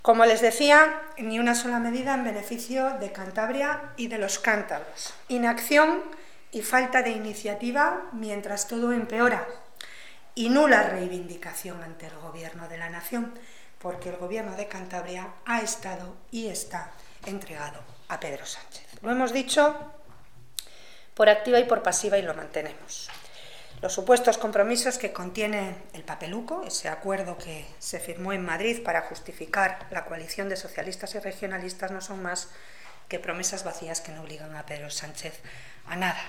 Como les decía, ni una sola medida en beneficio de Cantabria y de los cántabros. Inacción y falta de iniciativa mientras todo empeora. Y nula reivindicación ante el Gobierno de la Nación, porque el Gobierno de Cantabria ha estado y está entregado a Pedro Sánchez. Lo hemos dicho por activa y por pasiva y lo mantenemos. Los supuestos compromisos que contiene el papeluco, ese acuerdo que se firmó en Madrid para justificar la coalición de socialistas y regionalistas, no son más que promesas vacías que no obligan a Pedro Sánchez a nada.